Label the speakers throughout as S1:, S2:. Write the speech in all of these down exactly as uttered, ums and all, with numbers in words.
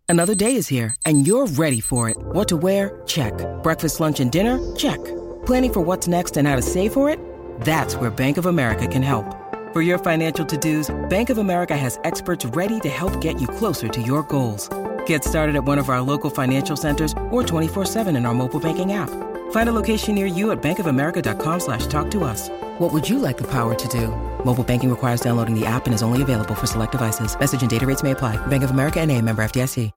S1: Another day is here, and you're ready for it. What to wear? Check. Breakfast, lunch, and dinner? Check. Planning for what's next and how to save for it? That's where Bank of America can help. For your financial to-dos, Bank of America has experts ready to help get you closer to your goals. Get started at one of our local financial centers or twenty-four seven in our mobile banking app. Find a location near you at bankofamerica.com slash talk to us. What would you like the power to do? Mobile banking requires downloading the app and is only available for select devices. Message and data rates may apply. Bank of America N A, member F D I C.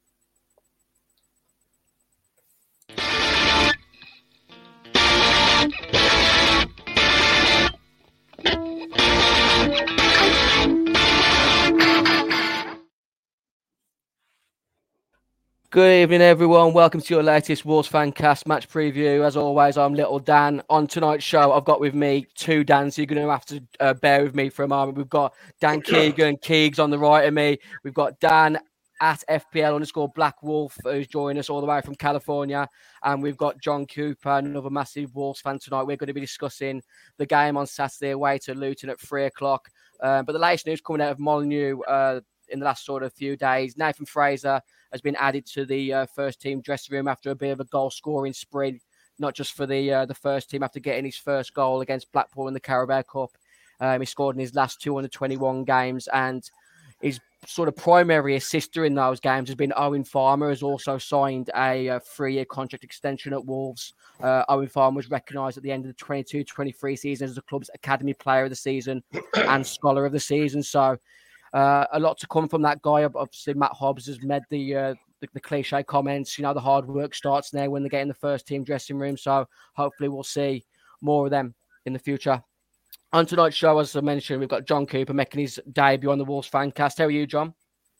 S2: Good evening, everyone. Welcome to your latest Wolves Fancast match preview. As always, I'm Little Dan. On tonight's show, I've got with me two Dans. You're going to have to uh, bear with me for a moment. We've got Dan Keegan, Keegs on the right of me. We've got Dan at F P L underscore Black Wolf, who's joining us all the way from California. And we've got John Cooper, another massive Wolves fan tonight. We're going to be discussing the game on Saturday away to Luton at three o'clock. Uh, but the latest news coming out of Molineux uh, in the last sort of few days, Nathan Fraser has been added to the uh, first team dressing room after a bit of a goal scoring spree, not just for the uh, the first team after getting his first goal against Blackpool in the Carabao Cup. Um, he scored in his last two hundred twenty-one games, and his sort of primary assister in those games has been Owen Farmer, has also signed a, a three-year contract extension at Wolves. Uh, Owen Farmer was recognised at the end of the twenty-two twenty-three season as the club's Academy Player of the Season and Scholar of the Season. So Uh, a lot to come from that guy. Obviously, Matt Hobbs has made the, uh, the the cliche comments. You know, the hard work starts now when they get in the first team dressing room. So hopefully we'll see more of them in the future. On tonight's show, as I mentioned, we've got John Cooper making his debut on the Wolves Fancast. How are you, John?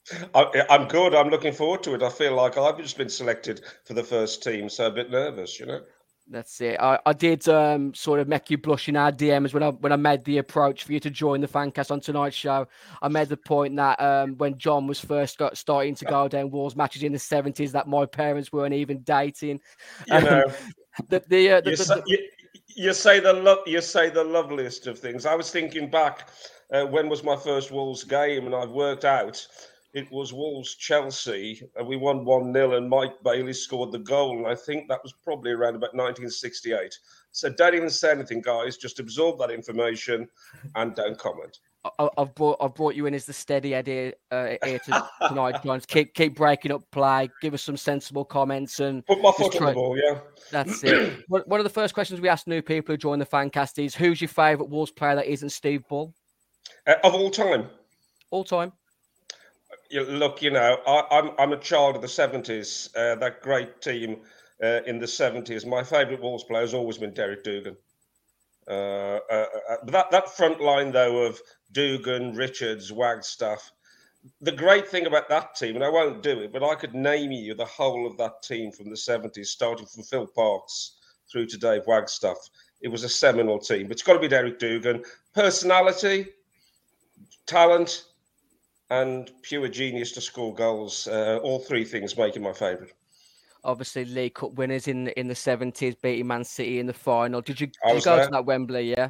S3: I, I'm good. I'm looking forward to it. I feel like I've just been selected for the first team, so a bit nervous, you know.
S2: That's it. I, I did um, sort of make you blush in our D Ms when I when I made the approach for you to join the Fancast on tonight's show. I made the point that um, when John was first got, starting to go down Wolves matches in the seventies, that my parents weren't even dating.
S3: You know,
S2: um, the, the, uh, the,
S3: you,
S2: the,
S3: say,
S2: the,
S3: you, you say the lo- you say the loveliest of things. I was thinking back, uh, when was my first Wolves game, and I've worked out it was Wolves-Chelsea, and we won one nil, and Mike Bailey scored the goal, and I think that was probably around about nineteen sixty-eight. So don't even say anything, guys. Just absorb that information and don't comment.
S2: I, I've brought I've brought you in as the steady Eddie uh, here to, tonight, John. Keep keep breaking up play. Give us some sensible comments and
S3: put my foot
S2: try...
S3: on the ball. Yeah,
S2: that's it. One of the first questions we ask new people who join the Fancast is, who's your favourite Wolves player that isn't Steve Bull?
S3: Uh, of all time.
S2: All time.
S3: You, look, you know, I, I'm I'm a child of the seventies. Uh, that great team uh, in the seventies. My favourite Wolves player has always been Derek Dougan. Uh, uh, uh, that that front line though of Dougan, Richards, Wagstaff. The great thing about that team, and I won't do it, but I could name you the whole of that team from the seventies, starting from Phil Parkes through to Dave Wagstaff. It was a seminal team. But it's got to be Derek Dougan. Personality, talent, and pure genius to score goals. Uh, all three things make him my favourite.
S2: Obviously, League Cup winners in in the seventies, beating Man City in the final. Did you,
S3: I
S2: did you go
S3: there.
S2: to that Wembley? Yeah.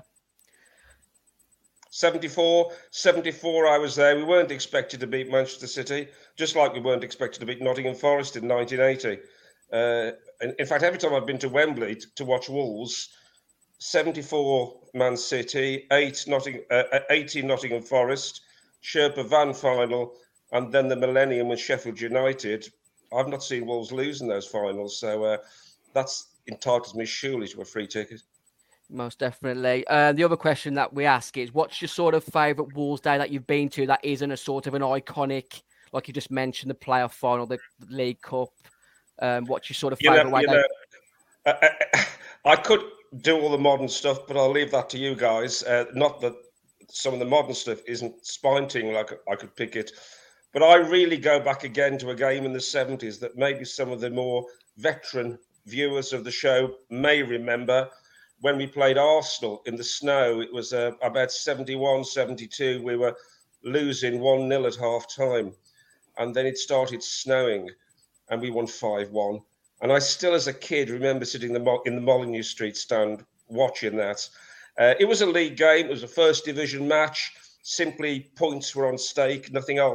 S3: seventy-four, seventy-four I was there. We weren't expected to beat Manchester City, just like we weren't expected to beat Nottingham Forest in nineteen eighty. Uh, and in fact, every time I've been to Wembley to, to watch Wolves, seventy-four Man City, eight Notting, uh, eighty Nottingham Forest, Sherpa Van final, and then the Millennium with Sheffield United. I've not seen Wolves lose in those finals, so uh, that's entitles me surely to a free ticket.
S2: Most definitely. Uh, the other question that we ask is, what's your sort of favourite Wolves day that you've been to that isn't a sort of an iconic, like you just mentioned, the playoff final, the, the League Cup? Um, what's your sort of favourite way?
S3: You know, I, I, I could do all the modern stuff, but I'll leave that to you guys. Uh, not that some of the modern stuff isn't spine-tingling, like I could pick it. But I really go back again to a game in the seventies that maybe some of the more veteran viewers of the show may remember. When we played Arsenal in the snow, it was uh, about seventy-one, seventy-two. We were losing one nil at half-time. And then it started snowing, and we won five one. And I still, as a kid, remember sitting in the, in the Molineux Street stand watching that. Uh, it was a league game. It was a first division match. Simply points were on stake, nothing else.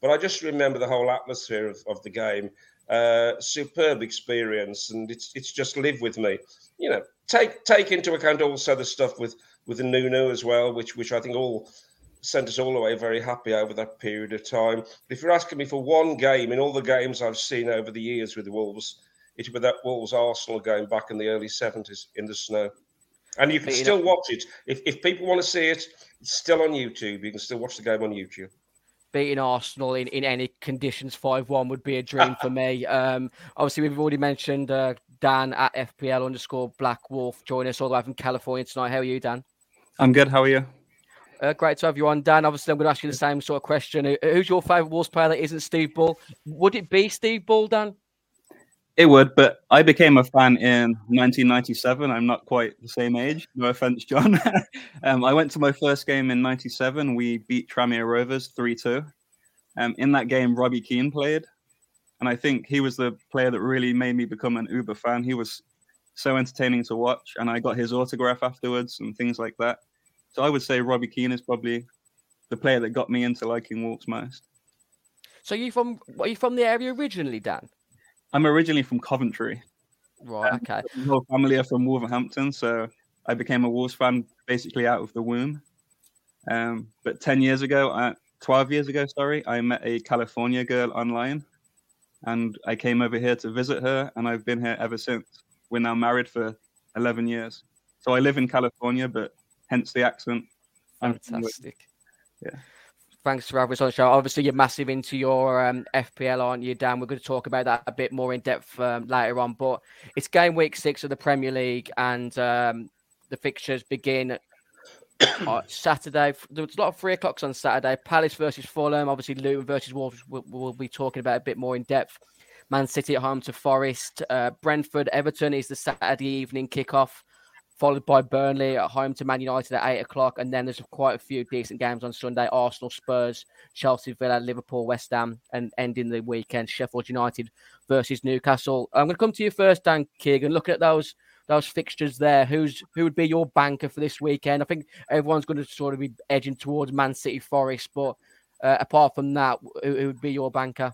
S3: But I just remember the whole atmosphere of, of the game. Uh, superb experience, and it's it's just live with me. You know, take take into account also the stuff with with the Nuno as well, which which I think all sent us all away very happy over that period of time. If you're asking me for one game in all the games I've seen over the years with the Wolves, it would be that Wolves Arsenal game back in the early seventies in the snow. And you can still watch it. If if people want to see it, it's still on YouTube. You can still watch the game on YouTube.
S2: Beating Arsenal in, in any conditions five one would be a dream for me. Um, obviously, we've already mentioned uh, Dan at F P L underscore Black Wolf. Join us all the way from California tonight. How are you, Dan?
S4: I'm good. How are you?
S2: Uh, great to have you on, Dan. Obviously, I'm going to ask you the same sort of question. Who's your favourite Wolves player that isn't Steve Bull? Would it be Steve Bull, Dan?
S4: It would, but I became a fan in nineteen ninety-seven. I'm not quite the same age. No offense, John. um, I went to my first game in ninety-seven. We beat Tranmere Rovers three two. Um, in that game, Robbie Keane played. And I think he was the player that really made me become an Uber fan. He was so entertaining to watch. And I got his autograph afterwards and things like that. So I would say Robbie Keane is probably the player that got me into liking Wolves most.
S2: So you from are you from the area originally, Dan?
S4: I'm originally from Coventry.
S2: Right, okay.
S4: Um, my whole family are from Wolverhampton, so I became a Wolves fan basically out of the womb. Um, but ten years ago, uh, twelve years ago, sorry, I met a California girl online, and I came over here to visit her, and I've been here ever since. We're now married for eleven years. So I live in California, but hence the accent.
S2: Fantastic.
S4: Yeah.
S2: Thanks for having us on the show. Obviously, you're massive into your um, F P L, aren't you, Dan? We're going to talk about that a bit more in depth um, later on. But it's game week six of the Premier League, and um, the fixtures begin uh, Saturday. There's a lot of three o'clocks on Saturday. Palace versus Fulham. Obviously, Luton versus Wolves. We'll, we'll be talking about a bit more in depth. Man City at home to Forest. Uh, Brentford Everton is the Saturday evening kickoff, followed by Burnley at home to Man United at eight o'clock. And then there's quite a few decent games on Sunday. Arsenal, Spurs, Chelsea, Villa, Liverpool, West Ham, and ending the weekend, Sheffield United versus Newcastle. I'm going to come to you first, Dan Keegan. Look at those those fixtures there. Who's Who would be your banker for this weekend? I think everyone's going to sort of be edging towards Man City, Forest. But uh, apart from that, who, who would be your banker?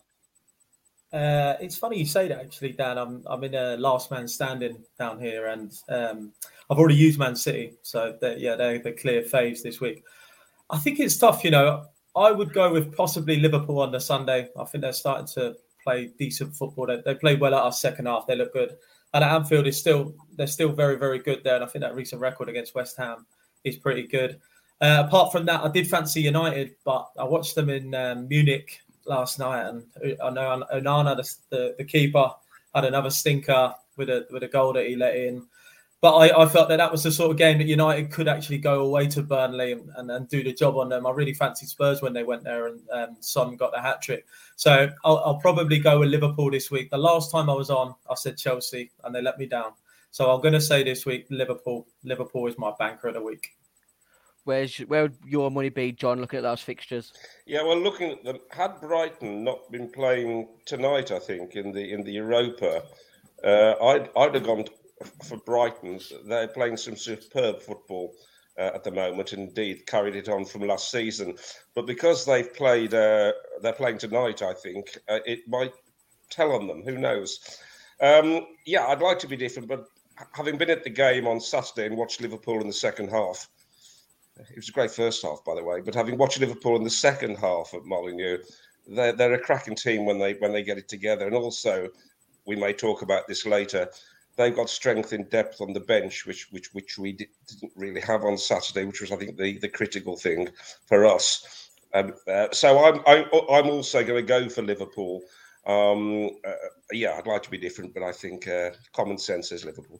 S5: Uh, it's funny you say that, actually, Dan. I'm I'm in a last man standing down here, and um, I've already used Man City, so they're, yeah, they're the clear faves this week. I think it's tough, you know. I would go with possibly Liverpool on the Sunday. I think they're starting to play decent football. They, they played well at our second half. They look good, and at Anfield is still they're still very very good there. And I think that recent record against West Ham is pretty good. Uh, apart from that, I did fancy United, but I watched them in um, Munich last night, and I know Onana, the, the the keeper, had another stinker with a with a goal that he let in. But I, I felt that that was the sort of game that United could actually go away to Burnley and, and, and do the job on them. I really fancied Spurs when they went there, and um, Son got the hat trick. So I'll, I'll probably go with Liverpool this week. The last time I was on, I said Chelsea, and they let me down. So I'm going to say this week, Liverpool. Liverpool is my banker of the week. Where's
S2: where would your money be, John, looking at those fixtures?
S3: Yeah, well, looking at them, had Brighton not been playing tonight, I think, in the in the Europa, uh, I'd, I'd have gone for Brighton. They're playing some superb football uh, at the moment, indeed, carried it on from last season. But because they've played, uh, they're playing tonight, I think, uh, it might tell on them. Who knows? Um, yeah, I'd like to be different, but having been at the game on Saturday and watched Liverpool in the second half, it was a great first half, by the way. But having watched Liverpool in the second half at Molineux, they're, they're a cracking team when they when they get it together. And also, we may talk about this later, they've got strength in depth on the bench, which which which we didn't really have on Saturday, which was, I think, the, the critical thing for us. Um, uh, so I'm, I'm I'm also going to go for Liverpool. Um, uh, yeah, I'd like to be different, but I think uh, common sense is Liverpool.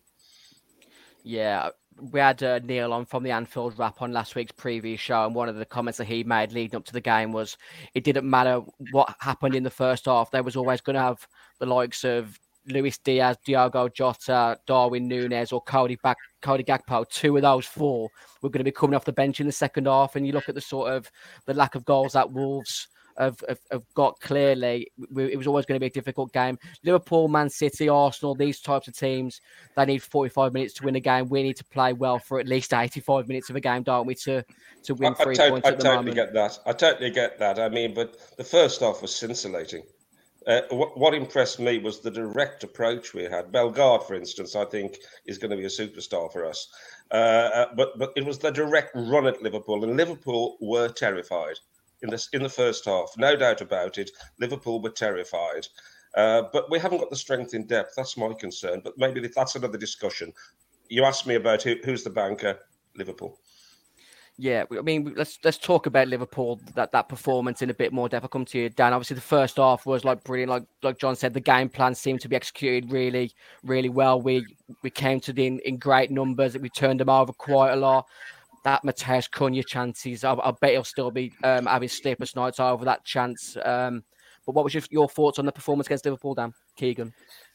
S2: Yeah, we had uh, Neil on from the Anfield Wrap on last week's preview show, and one of the comments that he made leading up to the game was it didn't matter what happened in the first half. They was always going to have the likes of Luis Diaz, Diogo Jota, Darwin Núñez, or Cody, Back- Cody Gakpo. Two of those four were going to be coming off the bench in the second half. And you look at the sort of the lack of goals that Wolves have, have, have got clearly, it was always going to be a difficult game. Liverpool, Man City, Arsenal, these types of teams, they need forty-five minutes to win a game. We need to play well for at least eighty-five minutes of a game, don't we, to, to win
S3: I,
S2: three
S3: I tot-
S2: points
S3: I
S2: at the
S3: totally
S2: moment.
S3: get that. I totally get that. I mean, but the first half was scintillating. Uh, what, what impressed me was the direct approach we had. Bellegarde, for instance, I think is going to be a superstar for us. Uh, but but it was the direct run at Liverpool, and Liverpool were terrified in this in the first half. No doubt about it. Liverpool were terrified. Uh, but we haven't got the strength in depth. That's my concern. But maybe that's another discussion. You asked me about who, who's the banker. Liverpool.
S2: Yeah, I mean, let's let's talk about Liverpool, that, that performance in a bit more depth. I'll come to you, Dan. Obviously, the first half was like brilliant. Like like John said, the game plan seemed to be executed really, really well. We we counted in, in great numbers. We turned them over quite a lot. That Matheus Cunha chances, I, I bet he'll still be um, having sleepless nights over that chance. Um, but what was your, your thoughts on the performance against Liverpool, Dan? Keegan?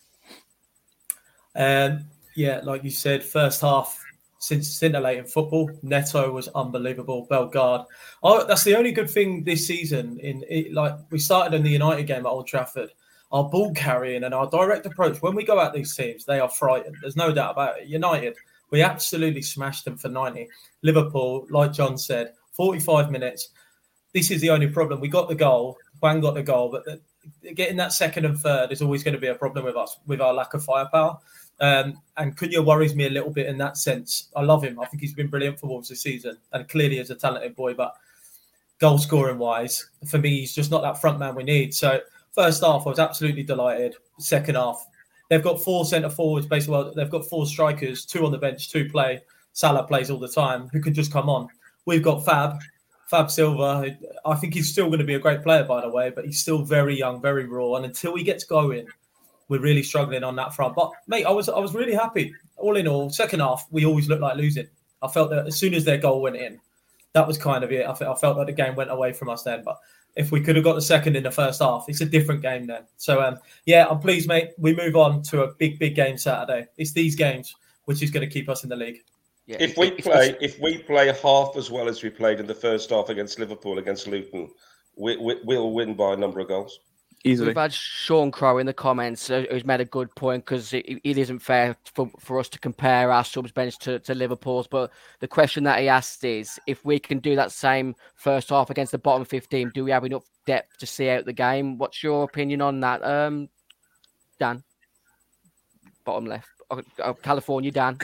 S5: Um, yeah, like you said, first half, since scintillating football. Neto was unbelievable. Bellegarde. Oh, that's the only good thing this season. In it, like we started in the United game at Old Trafford. Our ball carrying and our direct approach, when we go at these teams, they are frightened. There's no doubt about it. United, we absolutely smashed them for ninety. Liverpool, like John said, forty-five minutes. This is the only problem. We got the goal. Juan got the goal, but the, getting that second and third is always going to be a problem with us, with our lack of firepower. Um, and Cunha worries me a little bit in that sense. I love him. I think he's been brilliant for Wolves this season, and clearly is a talented boy. But goal scoring wise, for me, he's just not that front man we need. So first half, I was absolutely delighted. Second half, they've got four centre forwards. Basically, well, they've got four strikers, two on the bench, two play. Salah plays all the time. Who can just come on? We've got Fab, Fab Silva. I think he's still going to be a great player, by the way, but he's still very young, very raw. And until he gets going, we're really struggling on that front. But mate, I was I was really happy. All in all, second half, we always looked like losing. I felt that as soon as their goal went in, that was kind of it. I, I felt that the game went away from us then. But if we could have got the second in the first half, it's a different game then. So um, yeah, I'm pleased, mate. We move on to a big, big game Saturday. It's these games which is going to keep us in the league.
S2: Yeah,
S3: if we play, if we play half as well as we played in the first half against Liverpool, against Luton, we, we, we'll win by a number of goals.
S4: Easily.
S2: We've had Sean Crow in the comments uh, who's made a good point, because it, it isn't fair for, for us to compare our subs bench to, to Liverpool's. But the question that he asked is, if we can do that same first half against the bottom fifteen, do we have enough depth to see out the game? What's your opinion on that, um, Dan? Bottom left. Oh, oh, California, Dan.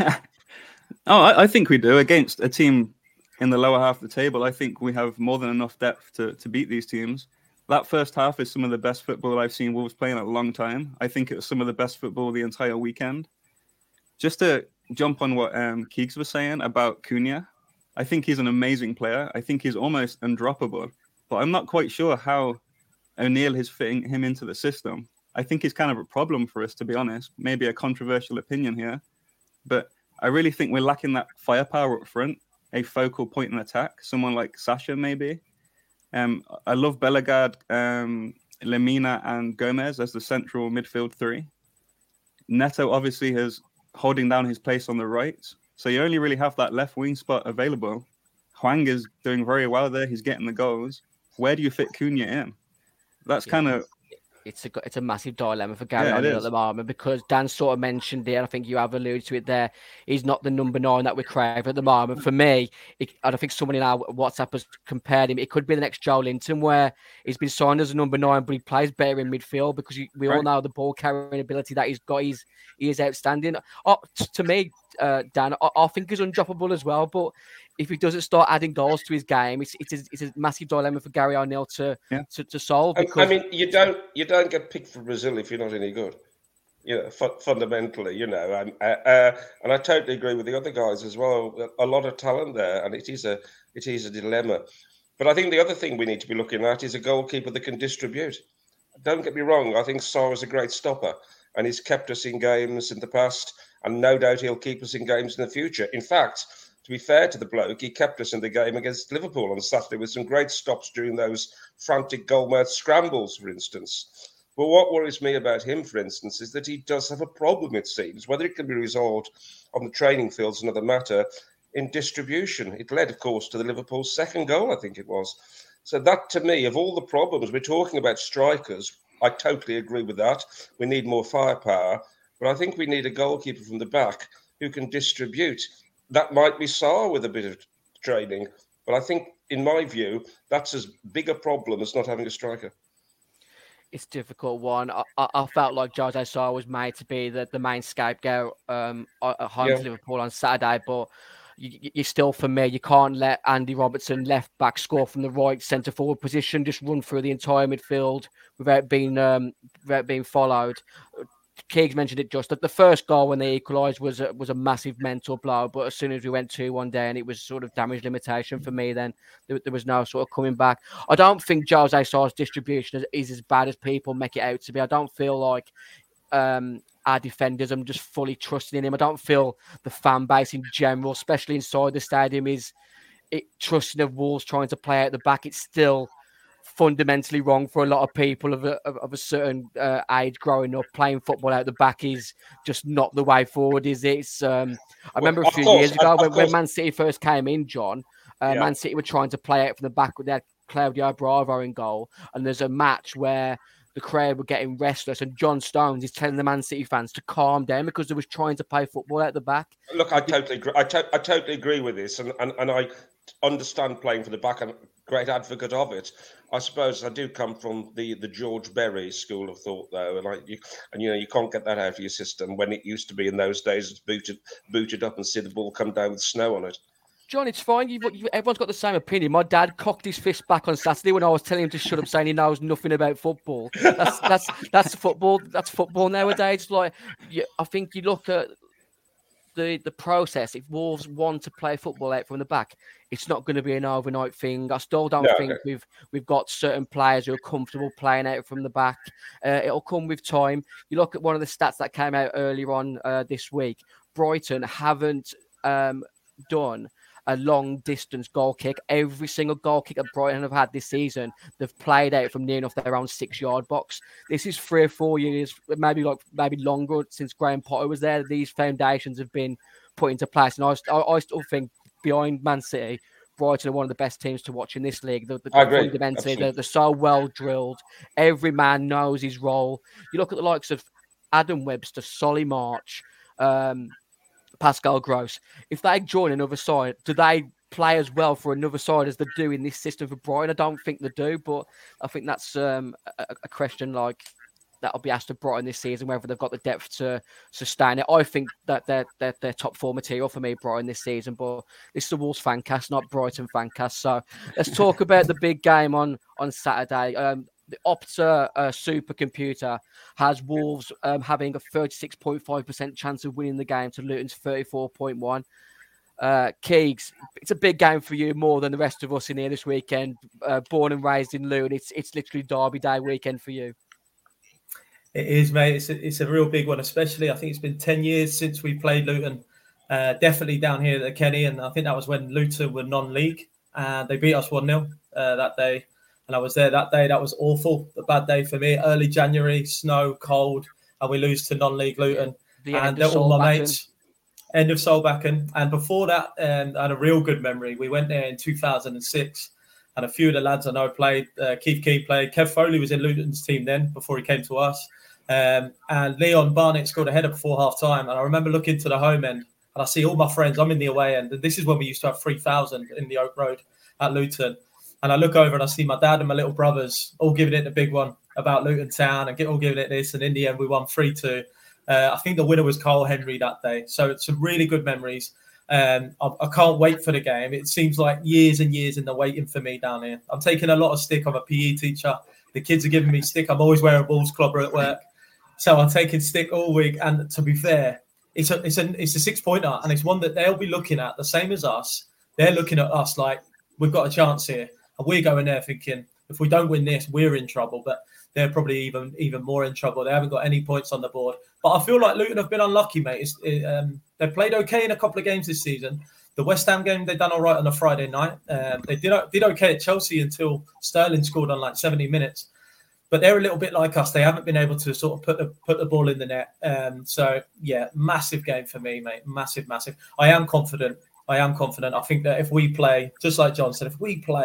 S4: oh, I, I think we do. Against a team in the lower half of the table, I think we have more than enough depth to, to beat these teams. That first half is some of the best football I've seen Wolves play in a long time. I think it was some of the best football the entire weekend. Just to jump on what um, Keegs was saying about Cunha, I think he's an amazing player. I think he's almost undroppable. But I'm not quite sure how O'Neill is fitting him into the system. I think he's kind of a problem for us, to be honest. Maybe a controversial opinion here. But I really think we're lacking that firepower up front, a focal point in attack, someone like Sasha maybe. Um, I love Bellegarde, um, Lemina and Gomez as the central midfield three. Neto obviously is holding down his place on the right. So you only really have that left wing spot available. Hwang is doing very well there. He's getting the goals. Where do you fit Cunha in? That's
S2: Yeah.
S4: kind of...
S2: It's a it's a massive dilemma for Gary
S4: Yeah, it
S2: O'Neill
S4: is.
S2: at the moment, because Dan sort of mentioned it, and I think you have alluded to it there. He's not the number nine that we crave at the moment. For me, it, and I think someone in our WhatsApp has compared him. It could be the next Joe Linton, where he's been signed as a number nine, but he plays better in midfield, because you, we all
S4: Right.
S2: know the ball carrying ability that he's got. He's he is outstanding. Oh, t- to me, uh, Dan, I, I think he's undroppable as well. But if he doesn't start adding goals to his game, it's it's a, it's a massive dilemma for Gary O'Neill to
S4: Yeah.
S2: to, to solve.
S3: I,
S2: Because
S3: I mean, you don't you don't get picked for Brazil if you're not any good. You know, fu- fundamentally, you know, and uh, uh, and I totally agree with the other guys as well. A lot of talent there, and it is a it is a dilemma. But I think the other thing we need to be looking at is a goalkeeper that can distribute. Don't get me wrong. I think Sarr is a great stopper, and he's kept us in games in the past, and no doubt he'll keep us in games in the future. In fact, to be fair to the bloke, he kept us in the game against Liverpool on Saturday with some great stops during those frantic goal-mouth scrambles, for instance. But what worries me about him, for instance, is that he does have a problem, it seems. Whether it can be resolved on the training field is another matter. In distribution, it led, of course, to the Liverpool second goal, I think it was. So that, to me, of all the problems, we're talking about strikers. I totally agree with that. We need more firepower, but I think we need a goalkeeper from the back who can distribute. That might be Sarr with a bit of training, but I think, in my view, that's as big a problem as not having a striker.
S2: It's a difficult one. I, I, I felt like Jose Sarr was made to be the, the main scapegoat um, at home
S3: Yeah.
S2: to Liverpool on Saturday, but you, you still, for me, you can't let Andy Robertson, left back, score from the right centre forward position, just run through the entire midfield without being um, without being followed. Keegs mentioned it just that the first goal when they equalised was a, was a massive mental blow, but as soon as we went two one down, it was sort of damage limitation for me. Then there, there was no sort of coming back. I don't think Jose Sarr's distribution is, is as bad as people make it out to be. I don't feel like um, our defenders, I'm just fully trusting in him. I don't feel the fan base in general, especially inside the stadium, is it trusting of Wolves trying to play out the back. It's still fundamentally wrong for a lot of people of a, of, of a certain uh, age growing up. Playing football out the back is just not the way forward, is it? It's, um, I remember
S3: well,
S2: a few
S3: course,
S2: years ago
S3: of,
S2: when,
S3: of
S2: when Man City first came in, John, uh,
S3: Yeah.
S2: Man City were trying to play out from the back with their Claudio Bravo in goal, and there's a match where the crowd were getting restless, and John Stones is telling the Man City fans to calm down because they was trying to play football out the back.
S3: Look, I totally agree. I, to- I totally agree with this, and, and, and I understand playing for the back. I'm a great advocate of it. I suppose I do come from the, the George Berry school of thought, though, and I you, and you know you can't get that out of your system when it used to be in those days. It's booted booted up and see the ball come down with snow on it.
S2: John, it's fine. You've, you, everyone's got the same opinion. My dad cocked his fist back on Saturday when I was telling him to shut up, saying he knows nothing about football. That's that's that's football. That's football nowadays. Like, you, I think you look at the the process. If Wolves want to play football out from the back, it's not going to be an overnight thing. I still don't
S3: No,
S2: think
S3: okay.
S2: we've we've got certain players who are comfortable playing out from the back. Uh, it'll come with time. You look at one of the stats that came out earlier on uh, this week. Brighton haven't um, done a long distance goal kick. Every single goal kick that Brighton have had this season, they've played out from near enough their own six yard box. This is three or four years, maybe like maybe longer since Graham Potter was there. These foundations have been put into place, and I, I, I still think behind Man City, Brighton are one of the best teams to watch in this league. The, the,
S3: I agree.
S2: Fundamentally, they're, they're so well drilled. Every man knows his role. You look at the likes of Adam Webster, Solly March, um, Pascal Gross. If they join another side, do they play as well for another side as they do in this system for Brighton? I don't think they do, but I think that's um, a, a question like that'll be asked of Brighton this season, whether they've got the depth to sustain it. I think that they're, they're, they're top four material for me, Brighton, this season, but this is the Wolves fan cast, not Brighton fan cast. So let's talk about the big game on, on Saturday. Um, the Opta uh, supercomputer has Wolves um, having a thirty-six point five percent chance of winning the game to Luton's thirty-four point one. Uh, Keegs, it's a big game for you more than the rest of us in here this weekend. Uh, born and raised in Luton, it's it's literally Derby Day weekend for you.
S5: It is, mate. It's a, it's a real big one, especially I think it's been ten years since we played Luton. Uh, definitely down here at Kenny, and I think that was when Luton were non-league. Uh, they beat us one nil uh, that day. And I was there that day. That was awful. A bad day for me. Early January, snow, cold, and we lose to non-league Luton.
S2: The
S5: and they're all my mates. End of Solbakken. And before that, um, I had a real good memory. We went there in two thousand six, and a few of the lads I know played. Uh, Keith Keane played. Kev Foley was in Luton's team then before he came to us. Um, and Leon Barnett scored a header before half-time. And I remember looking to the home end, and I see all my friends. I'm in the away end. And this is when we used to have three thousand in the Oak Road at Luton. And I look over and I see my dad and my little brothers all giving it the big one about Luton Town and get all giving it this. And in the end, we won three two. Uh, I think the winner was Cole Henry that day. So it's some really good memories. Um, I, I can't wait for the game. It seems like years and years in the waiting for me down here. I'm taking a lot of stick. I'm a P E teacher. The kids are giving me stick. I'm always wearing a balls clobber at work. So I'm taking stick all week. And to be fair, it's a, it's a, it's a six pointer. And it's one that they'll be looking at the same as us. They're looking at us like we've got a chance here. And we're going there thinking, if we don't win this, we're in trouble. But they're probably even even more in trouble. They haven't got any points on the board. But I feel like Luton have been unlucky, mate. It's, it, um, they've played okay in a couple of games this season. The West Ham game, they've done all right on a Friday night. Um, they did, did okay at Chelsea until Sterling scored on like seventy minutes. But they're a little bit like us. They haven't been able to sort of put the put the ball in the net. Um, so, yeah, massive game for me, mate. Massive, massive. I am confident. I am confident. I think that if we play, just like John said, if we play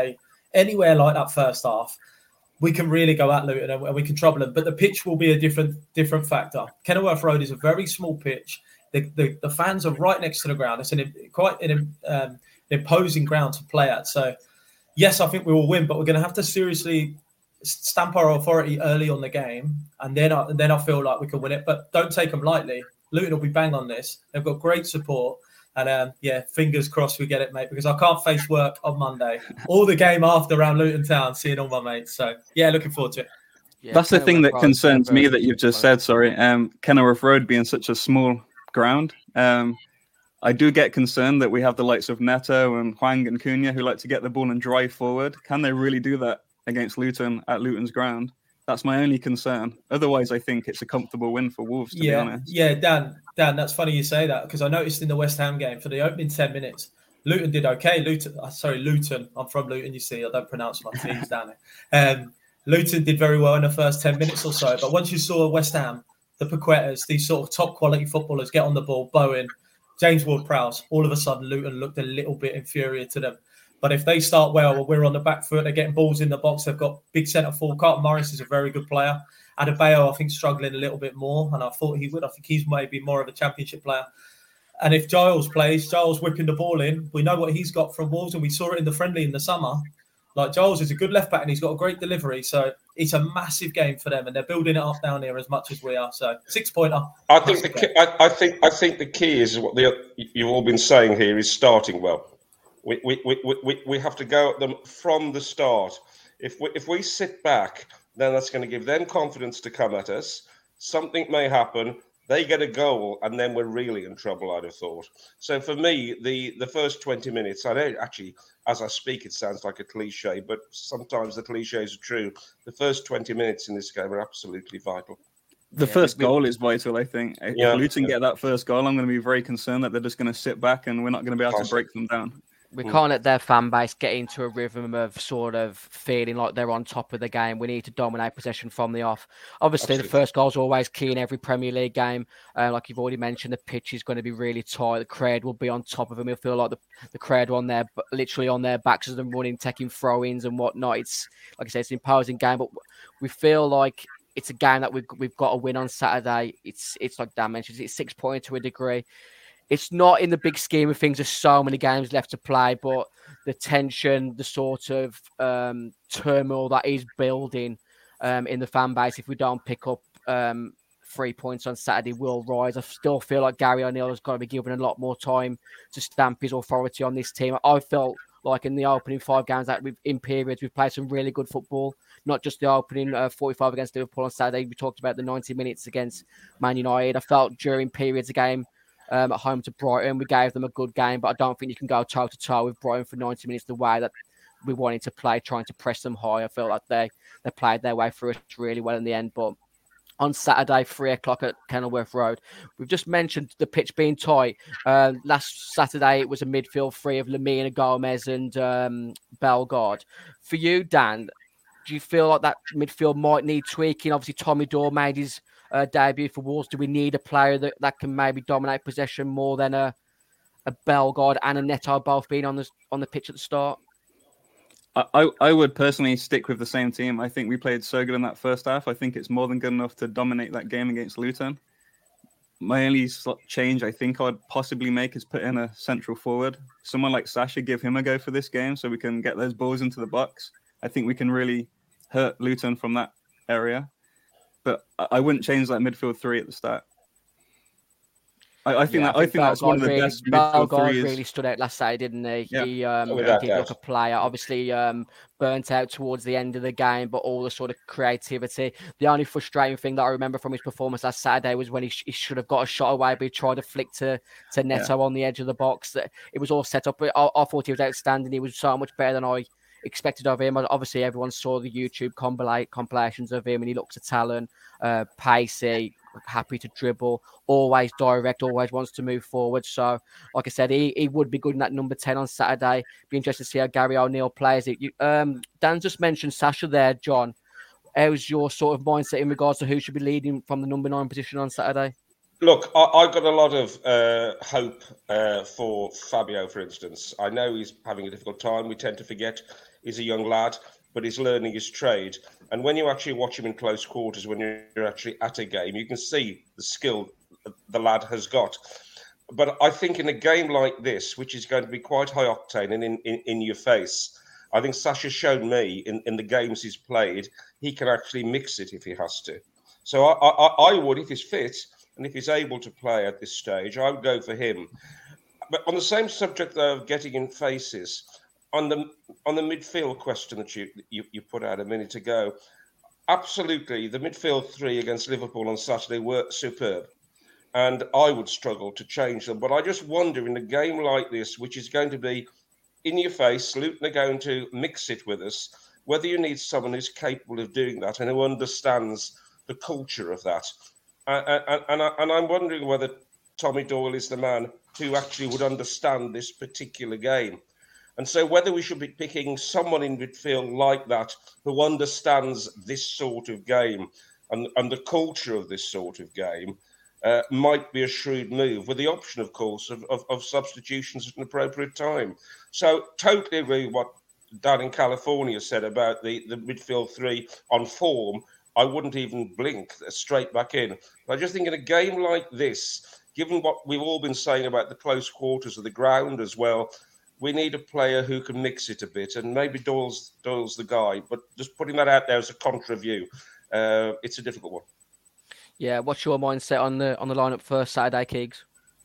S5: anywhere like that first half, we can really go at Luton and we can trouble them. But the pitch will be a different different factor. Kenilworth Road is a very small pitch. The the, the fans are right next to the ground. It's an quite an um, imposing ground to play at. So, yes, I think we will win, but we're going to have to seriously stamp our authority early on the game, and then I, and then I feel like we can win it. But don't take them lightly. Luton will be bang on this. They've got great support. And, um, yeah, fingers crossed we get it, mate, because I can't face work on Monday. All the game after around Luton Town, seeing all my mates. So, yeah, looking forward to it.
S2: Yeah,
S4: That's the thing that concerns me that you've just said, sorry. Um, Kenilworth Road being such a small ground. Um, I do get concerned that we have the likes of Neto and Hwang and Cunha who like to get the ball and drive forward. Can they really do that against Luton at Luton's ground? That's my only concern. Otherwise, I think it's a comfortable win for Wolves, to
S5: yeah,
S4: be honest.
S5: Yeah, Dan, Dan, that's funny you say that, because I noticed in the West Ham game for the opening ten minutes, Luton did okay. Luton, uh, sorry, Luton. I'm from Luton, you see. I don't pronounce my teams down there. Um, Luton did very well in the first ten minutes or so. But once you saw West Ham, the Paquetas, these sort of top quality footballers get on the ball, Bowen, James Ward-Prowse, all of a sudden Luton looked a little bit inferior to them. But if they start well, we're on the back foot. They're getting balls in the box. They've got big centre forward. Carlton Morris is a very good player. Adebayo, I think, struggling a little bit more, and I thought he would. I think he's maybe more of a championship player. And if Giles plays, Giles whipping the ball in, we know what he's got from Wolves, and we saw it in the friendly in the summer. Like, Giles is a good left back, and he's got a great delivery. So it's a massive game for them, and they're building it up down here as much as we are. So six pointer.
S3: I think the key, I, I think I think the key is what the, you've all been saying here is starting well. We we, we, we we have to go at them from the start. If we if we sit back, then that's going to give them confidence to come at us. Something may happen. They get a goal, and then we're really in trouble, I'd have thought. So for me, the, the first twenty minutes, I know actually, as I speak, it sounds like a cliche, but sometimes the cliches are true. The first twenty minutes in this game are absolutely vital.
S4: The
S2: Yeah,
S4: first
S2: we-
S4: goal is vital, I think. If
S3: Yeah,
S4: Luton
S3: yeah.
S4: get that first goal, I'm going to be very concerned that they're just going to sit back and we're not going to be able to
S3: Possible.
S4: break them down.
S2: We can't let their fan base get into a rhythm of sort of feeling like they're on top of the game. We need to dominate possession from the off. Obviously,
S3: Absolutely.
S2: the first goal is always key in every Premier League game. Uh, like you've already mentioned, the pitch is going to be really tight. The crowd will be on top of them. You'll feel like the, the crowd are on their, literally on their backs as them running, taking throw-ins and whatnot. It's, like I said, it's an imposing game, but we feel like it's a game that we've, we've got to win on Saturday. It's, it's like Dan mentioned, it's six points to a degree. It's not in the big scheme of things. There's so many games left to play, but the tension, the sort of um, turmoil that is building um, in the fan base, if we don't pick up um, three points on Saturday, will rise. I still feel like Gary O'Neill has got to be given a lot more time to stamp his authority on this team. I felt like in the opening five games that we've in periods we've played some really good football. Not just the opening uh, forty-five against Liverpool on Saturday. We talked about the ninety minutes against Man United. I felt during periods of game. Um, at home to Brighton, we gave them a good game, but I don't think you can go toe to toe with Brighton for ninety minutes the way that we wanted to play, trying to press them high. I feel like they they played their way through it really well in the end. But on Saturday, three o'clock at Kenilworth Road, we've just mentioned the pitch being tight. Uh, last Saturday, it was a midfield three of Lemina, Gomez, and um, Bellegarde. For you, Dan, do you feel like that midfield might need tweaking? Obviously, Tommy Dore made his Uh, debut for Wolves. Do we need a player that, that can maybe dominate possession more than a a Bellegarde and a Neto both being on the on the pitch at the start?
S4: I, I I would personally stick with the same team. I think we played so good in that first half. I think it's more than good enough to dominate that game against Luton. My only sl- change I think I'd possibly make is put in a central forward. Someone like Sasha, give him a go for this game so we can get those balls into the box. I think we can really hurt Luton from that area. But I wouldn't change that midfield three at the start. I, I think
S2: Yeah,
S4: that I think, that's one of the
S2: really,
S4: best midfield
S2: Bellegarde
S4: threes.
S2: really stood out last Saturday, didn't he?
S4: Yeah.
S2: He, um, he
S3: Without
S2: did
S3: doubt.
S2: look a player. Obviously, um, burnt out towards the end of the game, but all the sort of creativity. The only frustrating thing that I remember from his performance last Saturday was when he, sh- he should have got a shot away, but he tried to flick to, to Neto yeah. on the edge of the box. It was all set up. I, I thought he was outstanding. He was so much better than I expected of him. Obviously, everyone saw the YouTube compila- compilations of him, and he looks a talent, uh, pacey, happy to dribble, always direct, always wants to move forward. So, like I said, he, he would be good in that number ten on Saturday. Be interested to see how Gary O'Neill plays it. You, um, Dan just mentioned Sasha there, John. How's your sort of mindset in regards to who should be leading from the number nine position on Saturday?
S3: Look, I, I got a lot of uh, hope uh, for Fabio, for instance. I know he's having a difficult time. We tend to forget is a young lad, but he's learning his trade. And when you actually watch him in close quarters, when you're actually at a game, you can see the skill the lad has got. But I think in a game like this, which is going to be quite high octane and in, in, in your face, I think Sasha's shown me in, in the games he's played, he can actually mix it if he has to. So I, I, I would, if he's fit and if he's able to play at this stage, I would go for him. But on the same subject, though, of getting in faces, on the on the midfield question that you, you, you put out a minute ago, absolutely, the midfield three against Liverpool on Saturday were superb. And I would struggle to change them. But I just wonder, in a game like this, which is going to be in your face, Luton are going to mix it with us, whether you need someone who's capable of doing that and who understands the culture of that. And, and, and, I, and I'm wondering whether Tommy Doyle is the man who actually would understand this particular game. And so whether we should be picking someone in midfield like that who understands this sort of game and, and the culture of this sort of game uh, might be a shrewd move, with the option, of course, of, of, of substitutions at an appropriate time. So totally agree with what Dan in California said about the, the midfield three on form. I wouldn't even blink, straight back in. But I just think in a game like this, given what we've all been saying about the close quarters of the ground as well, we need a player who can mix it a bit, and maybe Doyle's, Doyle's the guy. But just putting that out there as a contra view, uh, it's a difficult one.
S2: Yeah, what's your mindset on the on the lineup for Saturday, Keegs?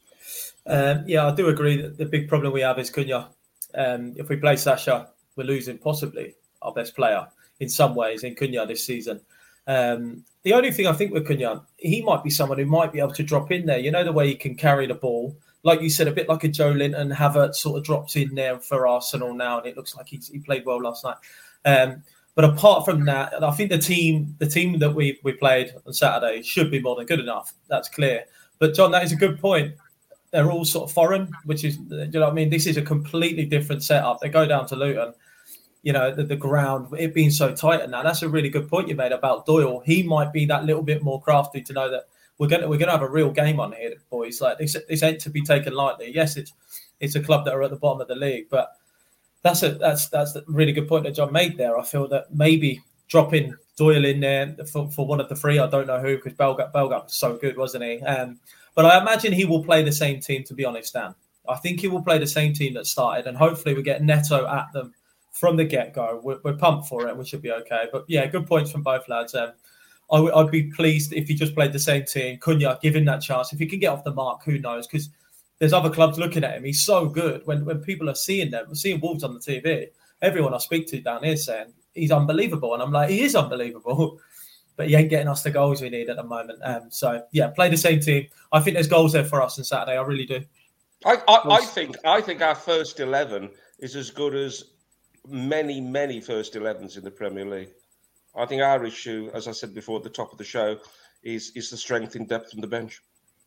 S5: Um, yeah, I do agree that the big problem we have is Cunha. Um, if we play Sasha, we're losing possibly our best player in some ways in Cunha this season. Um, the only thing I think with Cunha, he might be someone who might be able to drop in there. You know, the way he can carry the ball. Like you said, a bit like a Joe Linton, Havertz sort of drops in there for Arsenal now, and it looks like he's, he played well last night. Um, but apart from that, I think the team the team that we we played on Saturday should be more than good enough. That's clear. But John, that is a good point. They're all sort of foreign, which is, you know what I mean? This is a completely different setup. They go down to Luton, you know, the, the ground, it being so tight. Now, that's a really good point you made about Doyle. He might be that little bit more crafty to know that we're going to, we're going to have a real game on here, boys. Like, this, this ain't to be taken lightly. Yes, it's it's a club that are at the bottom of the league, but that's a that's that's a really good point that John made there. I feel that maybe dropping Doyle in there for, for one of the three, I don't know who, because Belgap, Belgap was so good, wasn't he? Um, but I imagine he will play the same team, to be honest, Dan. I think he will play the same team that started, and hopefully we get Neto at them from the get-go. We're, we're pumped for it. We should be okay. But, yeah, good points from both lads. Um, I w- I'd be pleased if he just played the same team. Cunha, give him that chance. If he can get off the mark, who knows? Because there's other clubs looking at him. He's so good. When when people are seeing them, seeing Wolves on the T V, everyone I speak to down here saying he's unbelievable. And I'm like, he is unbelievable. But he ain't getting us the goals we need at the moment. Um, so, yeah, play the same team. I think there's goals there for us on Saturday. I really do.
S3: I, I, I think I think our first eleven is as good as many, many first elevens in the Premier League. I think our issue, as I said before at the top of the show, is is the strength in depth from the bench.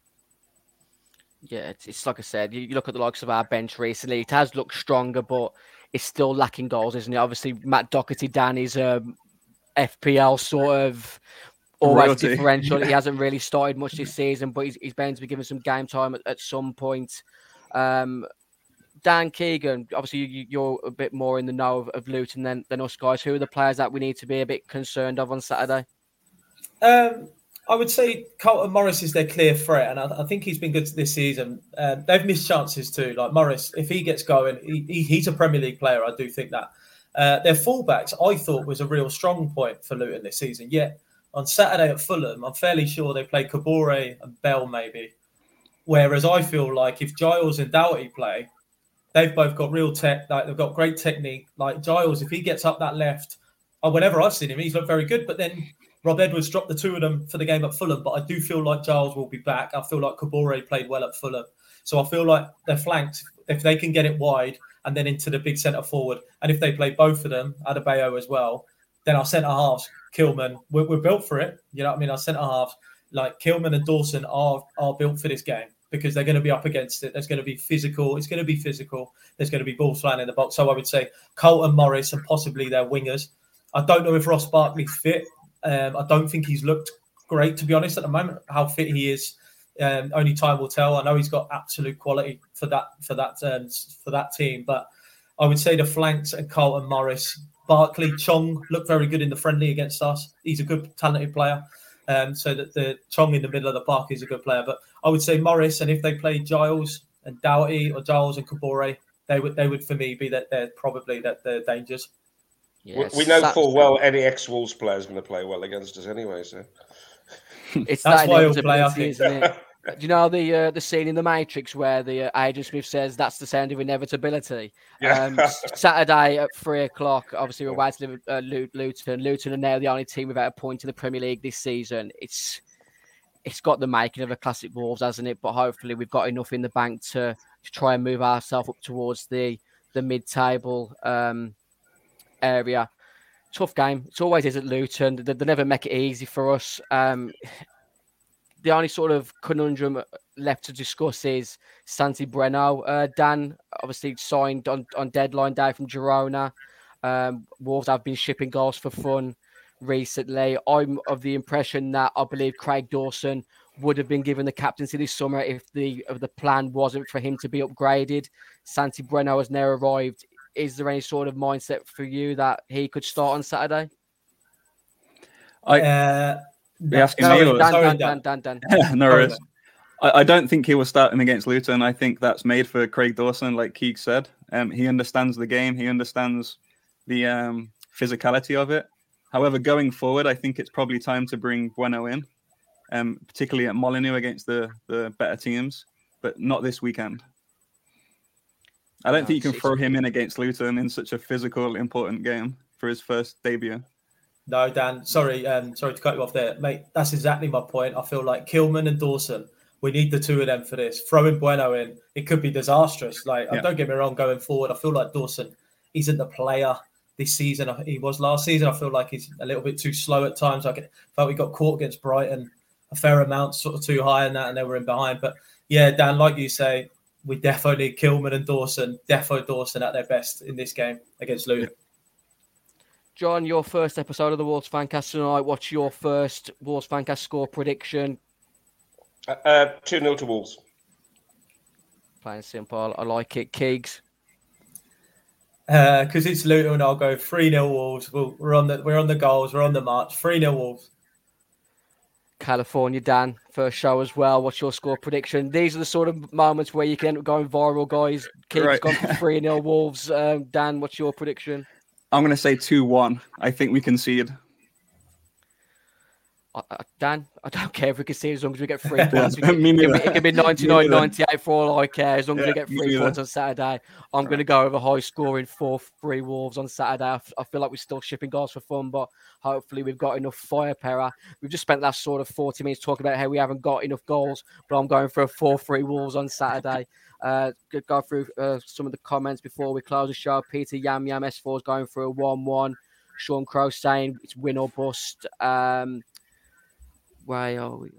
S2: Yeah, it's, it's like I said, you, you look at the likes of our bench recently, it has looked stronger, but it's still lacking goals, isn't it? Obviously, Matt Doherty, Danny's um, F P L sort of always Royalty. differential. He hasn't really started much this season, but he's, he's bound to be given some game time at, at some point. Um, Dan Keegan, obviously you, you're a bit more in the know of, of Luton than, than us guys. Who are the players that we need to be a bit concerned of on Saturday? Um,
S5: I would say Carlton Morris is their clear threat, and I, I think he's been good this season. Um, they've missed chances too. Like Morris, if he gets going, he, he, he's a Premier League player. I do think that. Uh, their fullbacks, I thought, was a real strong point for Luton this season. Yet on Saturday at Fulham, I'm fairly sure they play Kabore and Bell maybe. Whereas I feel like if Giles and Doughty play, they've both got real tech. Like they've got great technique. Like Giles, if he gets up that left, or whenever I've seen him, he's looked very good. But then Rob Edwards dropped the two of them for the game at Fulham. But I do feel like Giles will be back. I feel like Kabore played well at Fulham. So I feel like their flanks, if they can get it wide and then into the big centre forward, and if they play both of them, Adebayo as well, then our centre halves, Kilman, we're, we're built for it. You know what I mean? Our centre halves, like Kilman and Dawson, are are built for this game because they're going to be up against it. There's going to be physical. It's going to be physical. There's going to be balls flying in the box. So I would say Carlton Morris and possibly their wingers. I don't know if Ross Barkley's fit. Um, I don't think he's looked great, to be honest, at the moment. How fit he is, um, only time will tell. I know he's got absolute quality for that for that um, for that team, but I would say the flanks and Carlton Morris. Barkley, Chong looked very good in the friendly against us. He's a good, talented player. Um, so that the Chong in the middle of the park is a good player. But I would say Morris, and if they play Giles and Doughty or Giles and Kabore, they would, they would for me, be that they're probably that they're dangers.
S3: Yes. We know full well any ex-Wolves player is going to play well against us anyway. So
S2: it's
S5: that's
S2: that
S5: why he'll play, I think.
S2: Isn't it? Do you know the uh, the scene in The Matrix where the uh, Agent Smith says that's the sound of inevitability?
S3: Yeah.
S2: Um, Saturday at three o'clock, obviously we're away to uh, Luton. Luton are now the only team without a point in the Premier League this season. It's it's got the making of a classic Wolves, hasn't it? But hopefully we've got enough in the bank to, to try and move ourselves up towards the the mid-table um, area. Tough game. It always is at Luton. They, they never make it easy for us. Um, the only sort of conundrum left to discuss is Santi Breno. Uh, Dan obviously signed on, on deadline day from Girona. Um, Wolves have been shipping goals for fun recently. I'm of the impression that I believe Craig Dawson would have been given the captaincy this summer if the if the plan wasn't for him to be upgraded. Santi Breno has now arrived. Is there any sort of mindset for you that he could start on Saturday?
S4: I,
S5: uh,
S4: You're asking
S5: sorry,
S4: me? Or...
S2: Dan,
S5: sorry,
S2: Dan,
S5: Dan,
S2: Dan, Dan, Dan.
S4: no worries. I, I don't think he will start him against Luton. I think that's made for Craig Dawson, like Keeg said. Um, he understands the game. He understands the um, physicality of it. However, going forward, I think it's probably time to bring Bueno in, um, particularly at Molineux against the, the better teams, but not this weekend. I don't no, think you can throw him in against Luton in such a physical, important game for his first debut.
S5: No, Dan, sorry, um, sorry to cut you off there, mate. That's exactly my point. I feel like Kilman and Dawson, we need the two of them for this. Throwing Bueno in, it could be disastrous. Like, yeah. Don't get me wrong, going forward, I feel like Dawson isn't the player this season he was last season. I feel like he's a little bit too slow at times. I felt we got caught against Brighton a fair amount, sort of too high in that, and they were in behind. But yeah, Dan, like you say, we definitely need Kilman and Dawson, defo Dawson at their best in this game against Luton. Yeah.
S2: John, your first episode of the Wolves Fancast tonight. What's your first Wolves Fancast score prediction?
S3: Uh, two nil to Wolves.
S2: Plain simple. I like it. Keegs?
S5: Because uh, it's Luton, I'll go three nil Wolves. We'll, we're on the we're on the goals. We're on the march. three nil Wolves.
S2: California, Dan, first show as well. What's your score prediction? These are the sort of moments where you can end up going viral, guys. Keegs right. gone for three nil Wolves. Um, Dan, what's your prediction?
S4: I'm going to say two one. I think we concede.
S2: Uh, Dan, I don't care if we concede as long as we get three points. It can be, it can be ninety-nine ninety-eight for all I care. As long as yeah, we get three points on Saturday, I'm going to go with a high-scoring four three Wolves on Saturday. I, f- I feel like we're still shipping goals for fun, but hopefully we've got enough firepower. We've just spent the last sort of forty minutes talking about how we haven't got enough goals, but I'm going for a four three Wolves on Saturday. Uh, go through uh, some of the comments before we close the show. Peter Yam Yam S four is going for a one one. Sean Crow saying it's win or bust. Um, why are we?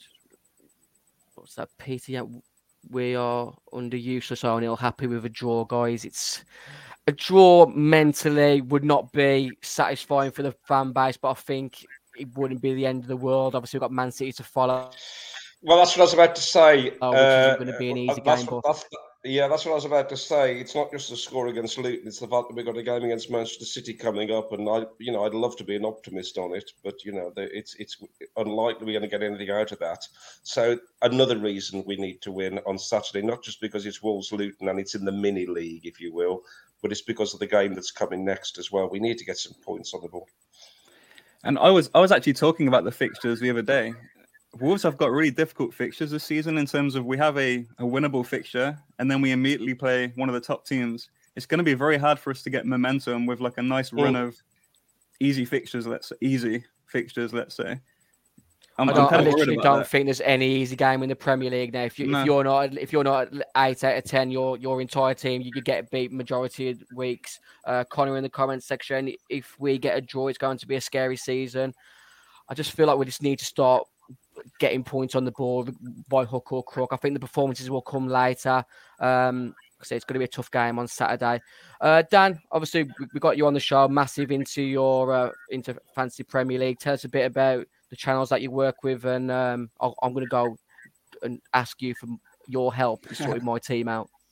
S2: What's that, Peter? Yeah, we are under useless O'Neill. Happy with a draw, guys. It's a draw mentally would not be satisfying for the fan base, but I think it wouldn't be the end of the world. Obviously, we've got Man City to follow.
S3: Well, that's what I was about to say.
S2: Oh, which uh, isn't going to be an easy
S3: that's
S2: game.
S3: What,
S2: but...
S3: that's, yeah, that's what I was about to say. It's not just the score against Luton; it's the fact that we've got a game against Manchester City coming up, and I, you know, I'd love to be an optimist on it, but you know, it's it's unlikely we're going to get anything out of that. So another reason we need to win on Saturday, not just because it's Wolves Luton and it's in the mini league, if you will, but it's because of the game that's coming next as well. We need to get some points on the board.
S4: And I was I was actually talking about the fixtures the other day. Wolves have got really difficult fixtures this season in terms of we have a, a winnable fixture and then we immediately play one of the top teams. It's going to be very hard for us to get momentum with like a nice run mm. of easy fixtures, let's say, easy fixtures, let's say. I'm,
S2: I, don't,
S4: I'm kind
S2: I
S4: of
S2: literally
S4: worried about
S2: don't
S4: that.
S2: think there's any easy game in the Premier League now. If you
S4: no.
S2: if you're not if you're not eight out of ten, your your entire team you, you get beat majority of weeks. Uh, Connor in the comments section, if we get a draw, it's going to be a scary season. I just feel like we just need to start getting points on the board by hook or crook. I think the performances will come later. Um, so it's going to be a tough game on Saturday. Uh, Dan, obviously we got you on the show, massive into your uh, into Fantasy Premier League. Tell us a bit about the channels that you work with, and um, I'll, I'm going to go and ask you for your help in sorting my team out.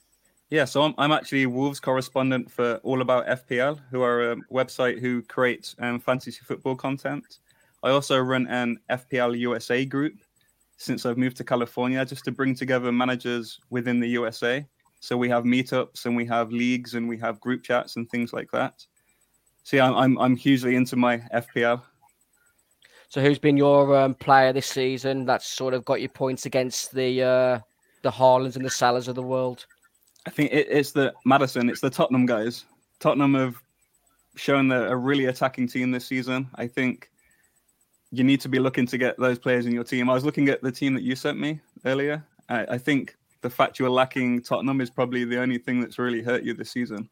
S4: Yeah, so I'm, I'm actually Wolves correspondent for All About F P L, who are a website who creates um, fantasy football content. I also run an F P L U S A group since I've moved to California, just to bring together managers within the U S A. So we have meetups and we have leagues and we have group chats and things like that. So yeah, I'm I'm, I'm hugely into my F P L.
S2: So who's been your um, player this season that's sort of got your points against the uh, the Haalands and the Salahs of the world?
S4: I think it, it's the Maddison, it's the Tottenham guys. Tottenham have shown they're a really attacking team this season. I think you need to be looking to get those players in your team. I was looking at the team that you sent me earlier. I, I think the fact you are lacking Tottenham is probably the only thing that's really hurt you this season.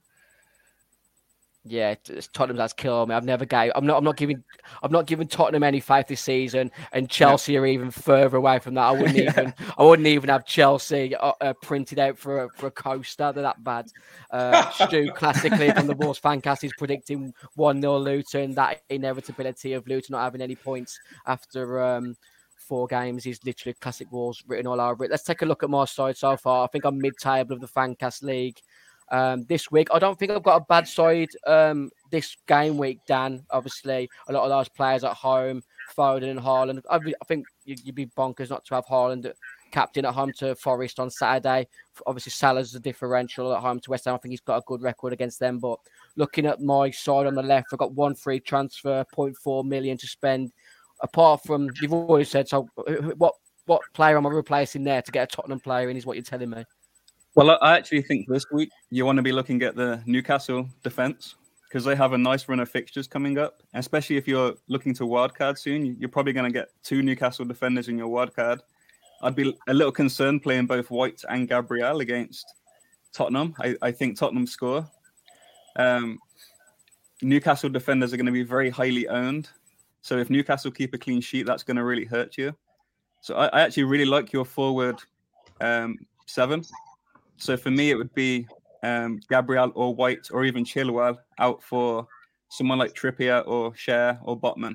S2: Yeah, Tottenham has killed me. I've never gave. I'm not. I'm not giving. I'm not giving Tottenham any faith this season. And Chelsea yeah. are even further away from that. I wouldn't yeah. even. I wouldn't even have Chelsea uh, uh, printed out for a, for a coaster. They're that bad. Uh, Stu, classically from the Wolves Fancast, is predicting one nil Luton. That inevitability of Luton not having any points after um, four games is literally classic Wolves written all over it. Let's take a look at my side so far. I think I'm mid-table of the Fancast League. Um, this week, I don't think I've got a bad side um, this game week, Dan. Obviously, a lot of those players at home, Foden and Haaland. I, I think you'd be bonkers not to have Haaland captain at home to Forest on Saturday. Obviously, Salah's the differential at home to West Ham. I think he's got a good record against them. But looking at my side on the left, I've got one free transfer, zero point four million to spend. Apart from, you've always said, so what, what player am I replacing there to get a Tottenham player in is what you're telling me?
S4: Well, I actually think this week you want to be looking at the Newcastle defense because they have a nice run of fixtures coming up. Especially if you're looking to wildcard soon, you're probably going to get two Newcastle defenders in your wildcard. I'd be a little concerned playing both White and Gabriel against Tottenham. I, I think Tottenham score. Um, Newcastle defenders are going to be very highly owned. So if Newcastle keep a clean sheet, that's going to really hurt you. So I, I actually really like your forward um, seven. So for me, it would be um, Gabriel or White or even Chilwell out for someone like Trippier or Schär or Botman.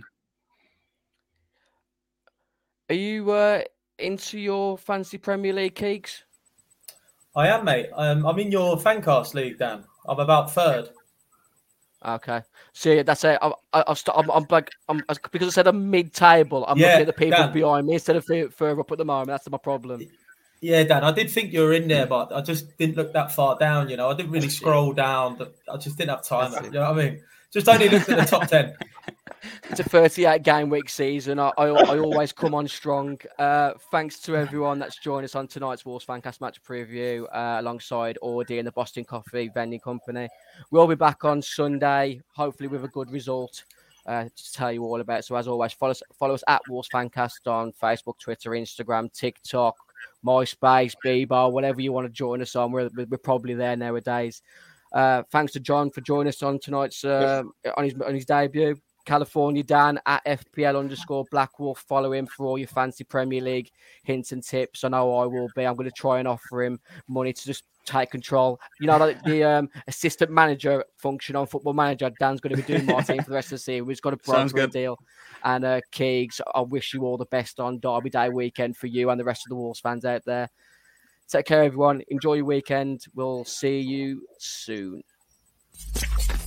S2: Are you uh, into your fantasy Premier League, Keeks?
S5: I am, mate. Um, I'm in your Fancast League, Dan. I'm about third.
S2: Okay. See, that's it. I, I, I've st- I'm, I'm like, I'm because I said I'm mid-table. I'm
S5: yeah,
S2: looking at the people
S5: Dan.
S2: behind me instead of further up at the moment. That's my problem.
S5: Yeah, Dan, I did think you were in there, but I just didn't look that far down, you know. I didn't really scroll down. But I just didn't have time. You know what I mean? Just only looked at the top ten.
S2: It's a thirty-eight game week season. I, I, I always come on strong. Uh, thanks to everyone that's joined us on tonight's Wolves Fancast match preview uh, alongside Audi and the Boston Coffee Vending Company. We'll be back on Sunday, hopefully with a good result. Uh, to tell you all about it. So as always, follow us, follow us at Wolves Fancast on Facebook, Twitter, Instagram, TikTok, MySpace, Bebo, whatever you want to join us on. We're, we're probably there nowadays. Uh, thanks to John for joining us on tonight's uh, on his on his debut. California Dan at F P L underscore Black Wolf. Follow him for all your fancy Premier League hints and tips. I know I will be. I'm going to try and offer him money to just take control. You know, like the um, assistant manager function on Football Manager. Dan's going to be doing my team for the rest of the season. We've got to broker a deal. And uh, Keegs, I wish you all the best on Derby Day weekend for you and the rest of the Wolves fans out there. Take care, everyone. Enjoy your weekend. We'll see you soon.